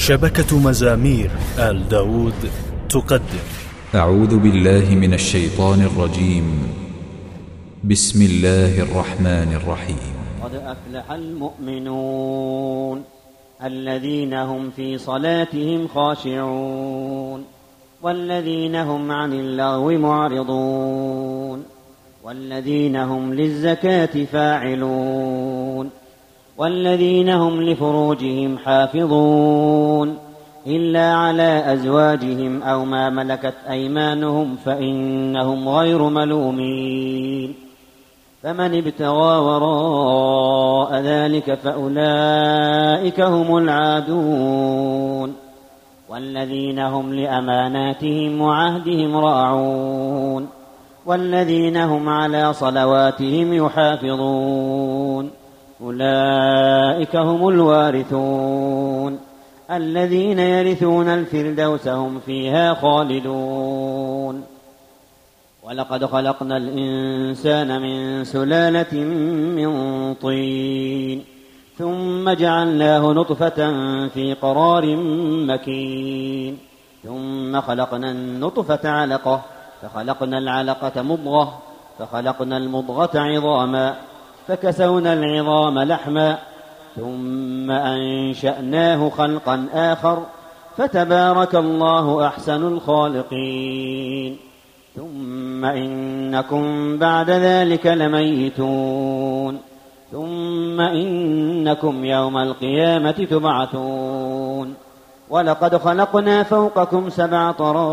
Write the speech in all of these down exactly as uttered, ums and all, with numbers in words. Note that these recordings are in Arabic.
شبكة مزامير آل داود تقدم. أعوذ بالله من الشيطان الرجيم. بسم الله الرحمن الرحيم. قد أفلح المؤمنون الذين هم في صلاتهم خاشعون والذين هم عن اللغو معرضون والذين هم للزكاة فاعلون والذين هم لفروجهم حافظون إلا على أزواجهم أو ما ملكت أيمانهم فإنهم غير ملومين. فمن ابتغى وراء ذلك فأولئك هم العادون والذين هم لأماناتهم وعهدهم راعون والذين هم على صلواتهم يحافظون أولئك هم الوارثون الذين يرثون الفردوس هم فيها خالدون. ولقد خلقنا الإنسان من سلالة من طين ثم جعلناه نطفة في قرار مكين ثم خلقنا النطفة علقة فخلقنا العلقة مضغة فخلقنا المضغة عظاما فكسونا العظام لحما ثم أنشأناه خلقا آخر فتبارك الله أحسن الخالقين. ثم إنكم بعد ذلك لميتون ثم إنكم يوم القيامة تبعثون. ولقد خلقنا فوقكم سبع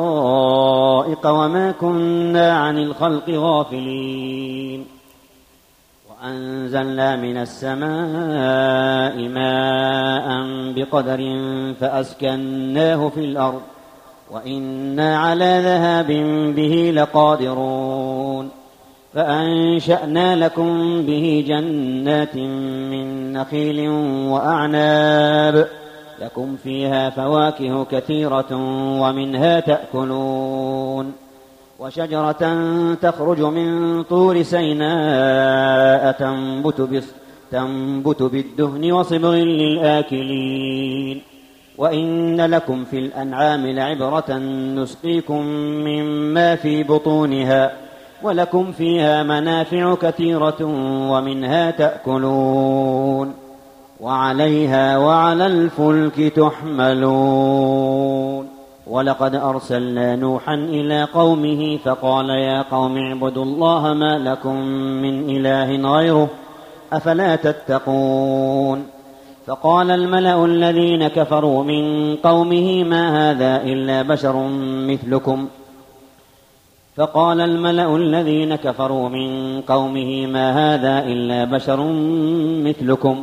طرائق وما كنا عن الخلق غافلين وأنزلنا من السماء ماء بقدر فأسكناه في الأرض وإنا على ذهاب به لقادرون. فأنشأنا لكم به جنات من نخيل وأعناب لكم فيها فواكه كثيرة ومنها تأكلون وشجرة تخرج من طور سيناء تنبت, تنبت بالدهن وصبغ للآكلين. وإن لكم في الأنعام لعبرة نسقيكم مما في بطونها ولكم فيها منافع كثيرة ومنها تأكلون وعليها وعلى الفلك تحملون. ولقد أرسلنا نوحا إلى قومه فقال يا قوم اعبدوا الله ما لكم من إله غيره أفلا تتقون. فقال الملأ الذين كفروا من قومه ما هذا إلا بشر مثلكم فقال الملأ الذين كفروا من قومه ما هذا إلا بشر مثلكم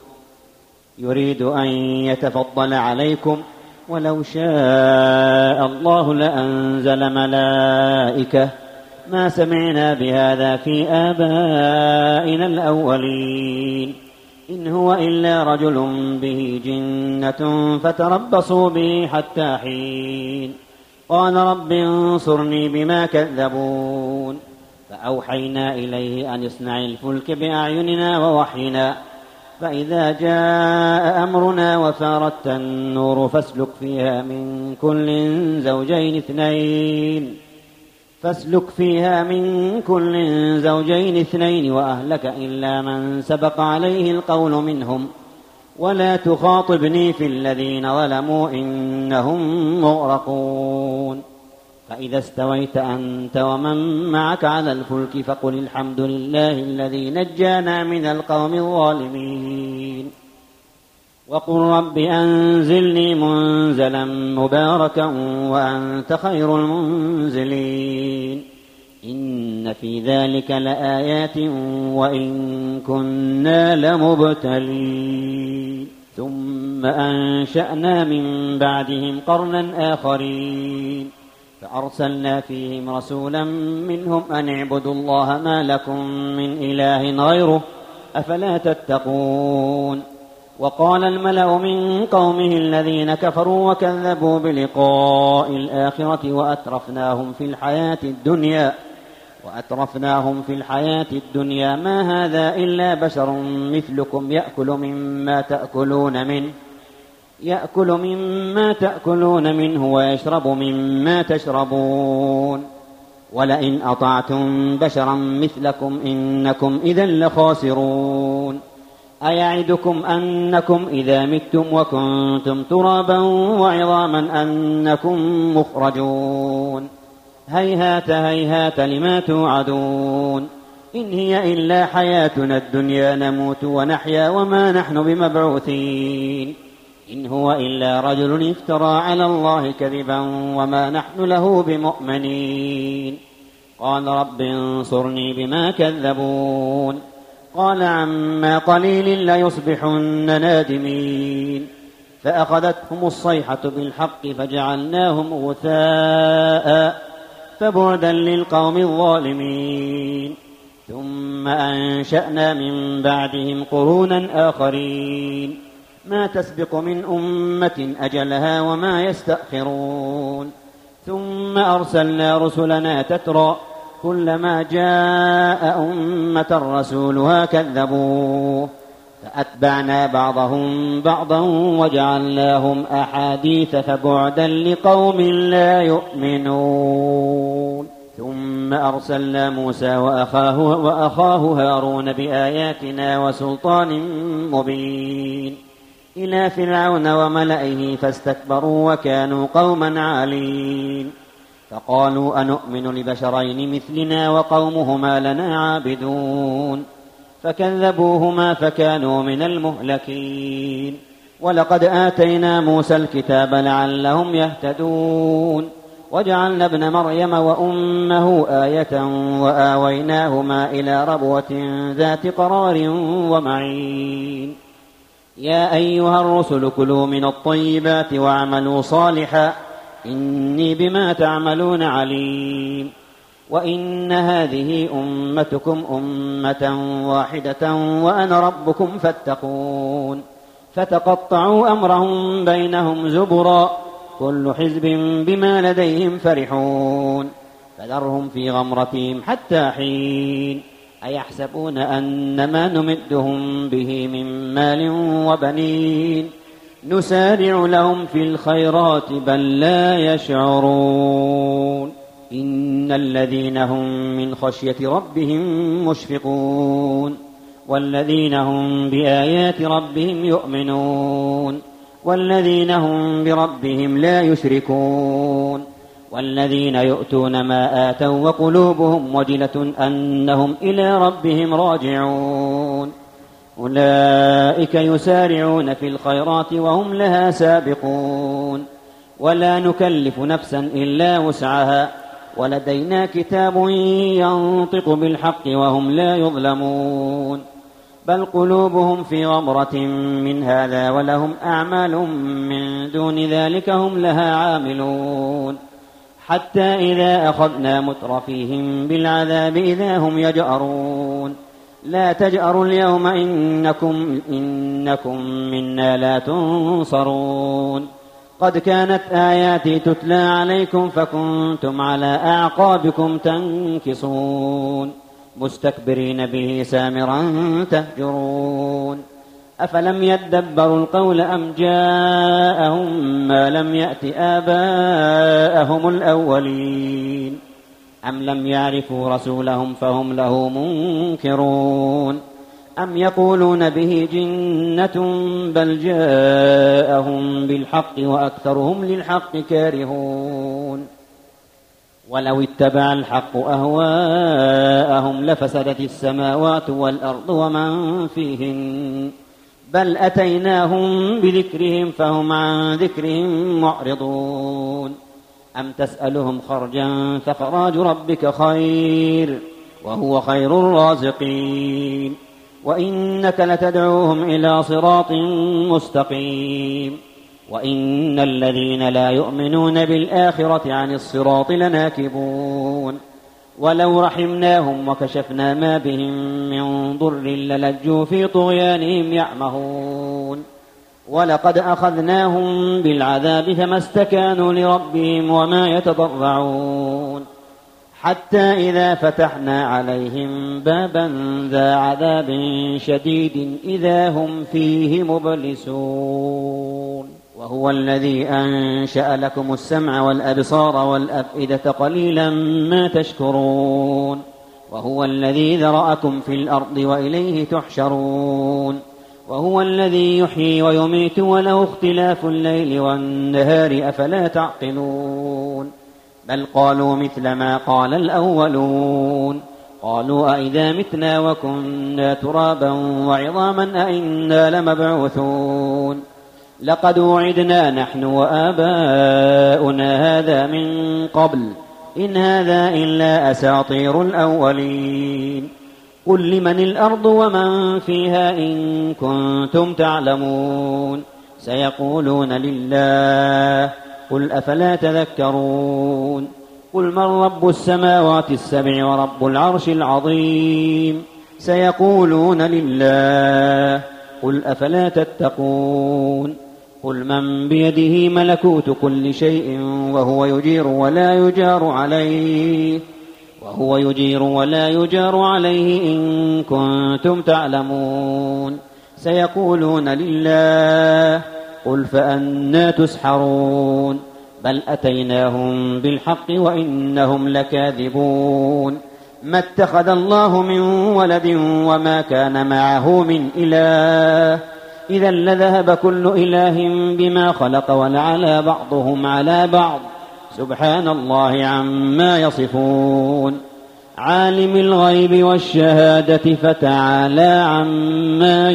يريد أن يتفضل عليكم ولو شاء الله لأنزل ملائكة ما سمعنا بهذا في آبائنا الأولين إن هو إلا رجل به جنة فتربصوا به حتى حين. قال رب انصرني بما كذبون. فأوحينا إليه أن اصنع الفلك بأعيننا ووحينا فإذا جاء أمرنا وفارت النور فاسلك فيها من كل زوجين اثنين فاسلك فيها من كل زوجين اثنين وأهلك إلا من سبق عليه القول منهم ولا تخاطبني في الذين ظلموا إنهم مغرقون. فإذا استويت أنت ومن معك على الفلك فقل الحمد لله الذي نجانا من القوم الظالمين وقل رب أنزلني منزلا مباركا وأنت خير المنزلين. إن في ذلك لآيات وإن كنا لمبتلين. ثم أنشأنا من بعدهم قرنا آخرين فأرسلنا فيهم رسولا منهم أن اعبدوا الله ما لكم من إله غيره أفلا تتقون. وقال الملأ من قومه الذين كفروا وكذبوا بلقاء الآخرة وأترفناهم في الحياة الدنيا وأترفناهم في الحياة الدنيا ما هذا إلا بشر مثلكم يأكل مما تأكلون منه يأكل مما تأكلون منه ويشرب مما تشربون ولئن أطعتم بشرا مثلكم إنكم إذا لخاسرون أيعدكم أنكم إذا متم وكنتم ترابا وعظاما أنكم مخرجون هيهات هيهات لما توعدون إن هي إلا حياتنا الدنيا نموت ونحيا وما نحن بمبعوثين إن هو إلا رجل افترى على الله كذبا وما نحن له بمؤمنين قال رب انصرني بما كذبون قال عما قليل ليصبحن نادمين فأخذتهم الصيحة بالحق فجعلناهم غثاء فبعدا للقوم الظالمين ثم أنشأنا من بعدهم قرونا آخرين ما تسبق من أمة أجلها وما يستأخرون ثم أرسلنا رسلنا تترى كلما جاء أمة رسولها كذبوه فأتبعنا بعضهم بعضا وجعلناهم أحاديث فبعدا لقوم لا يؤمنون ثم أرسلنا موسى وأخاه, وأخاه هارون بآياتنا وسلطان مبين إلى فرعون وملئه فاستكبروا وكانوا قوما عالين فقالوا أنؤمن لبشرين مثلنا وقومهما لنا عابدون فكذبوهما فكانوا من المهلكين ولقد آتينا موسى الكتاب لعلهم يهتدون وجعلنا ابن مريم وأمه آية وآويناهما إلى ربوة ذات قرار ومعين يا أيها الرسل كلوا من الطيبات واعملوا صالحا إني بما تعملون عليم وإن هذه أمتكم أمة واحدة وأنا ربكم فاتقون فتقطعوا أمرهم بينهم زبرا كل حزب بما لديهم فرحون فذرهم في غمرتهم حتى حين أيحسبون أن ما نمدهم به من مال وبنين نسارع لهم في الخيرات بل لا يشعرون إن الذين هم من خشية ربهم مشفقون والذين هم بآيات ربهم يؤمنون والذين هم بربهم لا يشركون والذين يؤتون ما آتوا وقلوبهم وجلة أنهم إلى ربهم راجعون أولئك يسارعون في الخيرات وهم لها سابقون ولا نكلف نفسا إلا وسعها ولدينا كتاب ينطق بالحق وهم لا يظلمون بل قلوبهم في غمرة من هذا ولهم أعمال من دون ذلك هم لها عاملون حتى إذا أخذنا مترفيهم بالعذاب إذا هم يجأرون لا تجأروا اليوم إنكم, إنكم منا لا تنصرون قد كانت آياتي تتلى عليكم فكنتم على أعقابكم تنكصون مستكبرين به سامرا تهجرون أفلم يدبروا القول أم جاءهم ما لم يأت آباءهم الأولين أم لم يعرفوا رسولهم فهم له منكرون أم يقولون به جنة بل جاءهم بالحق وأكثرهم للحق كارهون ولو اتبع الحق أهواءهم لفسدت السماوات والأرض ومن فيهن بل أتيناهم بذكرهم فهم عن ذكرهم معرضون أم تسألهم خرجا فخراج ربك خير وهو خير الرازقين وإنك لتدعوهم إلى صراط مستقيم وإن الذين لا يؤمنون بالآخرة عن الصراط لناكبون ولو رحمناهم وكشفنا ما بهم من ضر للجوا في طغيانهم يعمهون ولقد أخذناهم بالعذاب فما استكانوا لربهم وما يتضرعون حتى إذا فتحنا عليهم بابا ذا عذاب شديد إذا هم فيه مبلسون. وهو الذي أنشأ لكم السمع والأبصار والأفئدة قليلا ما تشكرون وهو الذي ذرأكم في الأرض وإليه تحشرون وهو الذي يحيي ويميت وله اختلاف الليل والنهار أفلا تعقلون بل قالوا مثل ما قال الأولون قالوا أئذا متنا وكنا ترابا وعظاما أئنا لمبعوثون لقد وعدنا نحن وآباؤنا هذا من قبل إن هذا إلا أساطير الأولين قل لمن الأرض ومن فيها إن كنتم تعلمون سيقولون لله قل أفلا تذكرون قل من رب السماوات السبع ورب العرش العظيم سيقولون لله قل أفلا تتقون قل من بيده ملكوت كل شيء وهو يجير ولا يجار عليه وهو يجير ولا يجار عليه إن كنتم تعلمون سيقولون لله قل فأنى تسحرون بل أتيناهم بالحق وإنهم لكاذبون ما اتخذ الله من ولد وما كان معه من إله إذا لذهب كل إله بما خلق ولعلى بعضهم على بعض سبحان الله عما يصفون عالم الغيب والشهادة فتعالى عما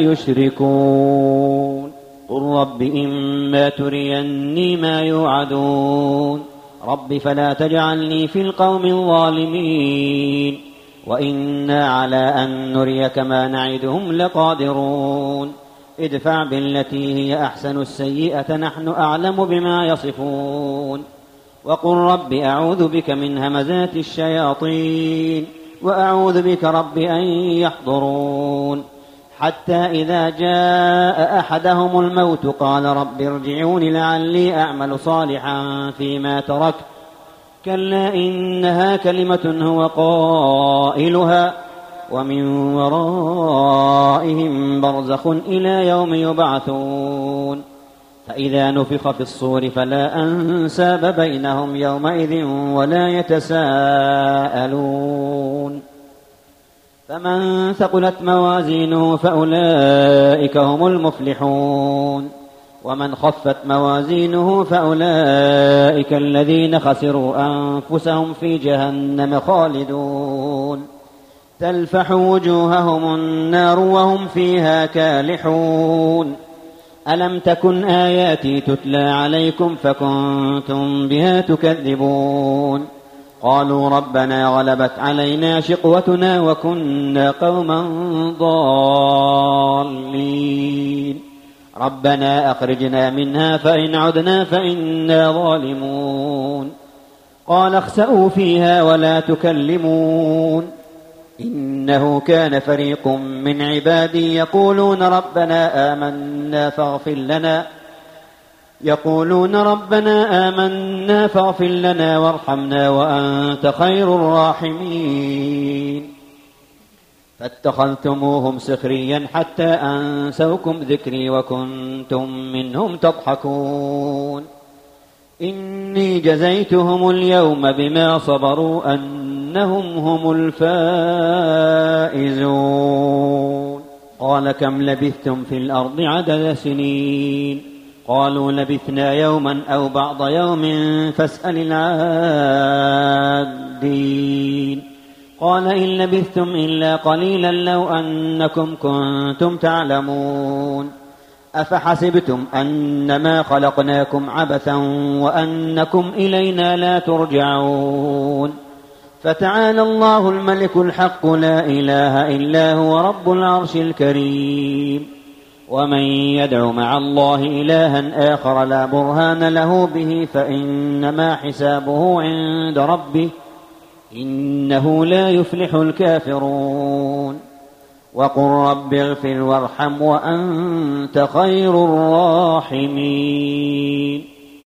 يشركون قل رب إما تريني ما يوعدون رب فلا تجعلني في القوم الظالمين وإنا على أن نريك ما نعدهم لقادرون ادفع بالتي هي أحسن السيئة نحن أعلم بما يصفون وقل رب أعوذ بك من همزات الشياطين وأعوذ بك رب أن يحضرون حتى إذا جاء أحدهم الموت قال رب ارجعون لعلي أعمل صالحا فيما تركت كلا إنها كلمة هو قائلها ومن ورائهم برزخ إلى يوم يبعثون فإذا نفخ في الصور فلا أنساب بينهم يومئذ ولا يتساءلون فمن ثقلت موازينه فأولئك هم المفلحون ومن خفت موازينه فأولئك الذين خسروا أنفسهم في جهنم خالدون تلفح وجوههم النار وهم فيها كالحون ألم تكن آياتي تتلى عليكم فكنتم بها تكذبون قالوا ربنا غلبت علينا شقوتنا وكنا قوما ضالين ربنا أخرجنا منها فإن عدنا فإنا ظالمون قال اخسئوا فيها ولا تكلمون إنه كان فريق من عبادي يقولون ربنا آمنا فاغفر لنا يقولون ربنا آمنا فاغفر لنا وارحمنا وأنت خير الراحمين فاتخذتموهم سخريا حتى أنسوكم ذكري وكنتم منهم تضحكون إني جزيتهم اليوم بما صبروا أنهم هم الفائزون قال كم لبثتم في الأرض عدد سنين قالوا لبثنا يوما أو بعض يوم فاسأل العادين قال إن لبثتم إلا قليلا لو أنكم كنتم تعلمون أفحسبتم أنما خلقناكم عبثا وأنكم إلينا لا ترجعون فتعالى الله الملك الحق لا إله إلا هو رب العرش الكريم ومن يدع مع الله إلها آخر لا برهان له به فإنما حسابه عند ربه إنه لا يفلح الكافرون وقل رب اغفر وارحم وأنت خير الراحمين